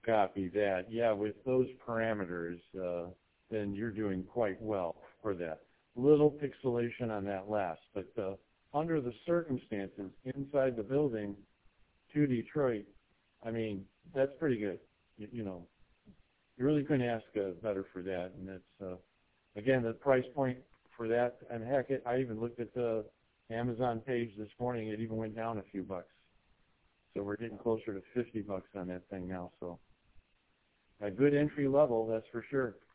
Copy that. Yeah, with those parameters, then you're doing quite well for that. Little pixelation on that last, but under the circumstances inside the building to Detroit, I mean, that's pretty good. You know, you really couldn't ask better for that. And that's, again, the price point for that, and heck, I even looked at the Amazon page this morning. It even went down a few bucks. So we're getting closer to $50 on that thing now. So a good entry level, that's for sure.